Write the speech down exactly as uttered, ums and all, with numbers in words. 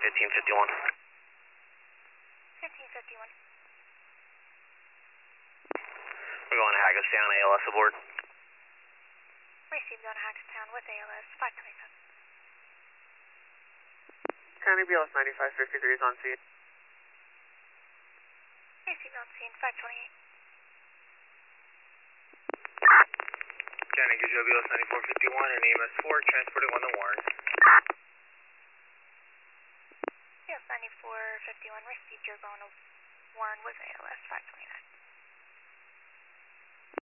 fifteen fifty-one. fifteen fifty-one. We're going to Hackettstown, A L S aboard. Received on Hackettstown with A L S five twenty-seven. County B L S ninety-five fifty-three is on scene. Received on scene five twenty-eight. County Good Joe B L S ninety-four fifty-one and A M S four transporting one to Warren. B L S ninety-four fifty-one received, you're going to Warren with A L S five twenty-nine.